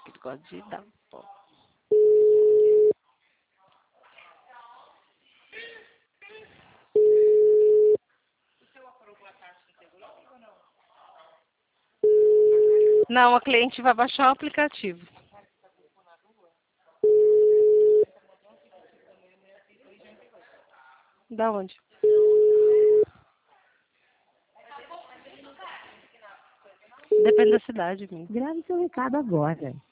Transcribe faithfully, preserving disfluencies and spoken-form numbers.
que ele gosta de dar pó. Não, a cliente vai baixar o aplicativo. Da onde? Depende da cidade, amigo. Grave seu recado agora.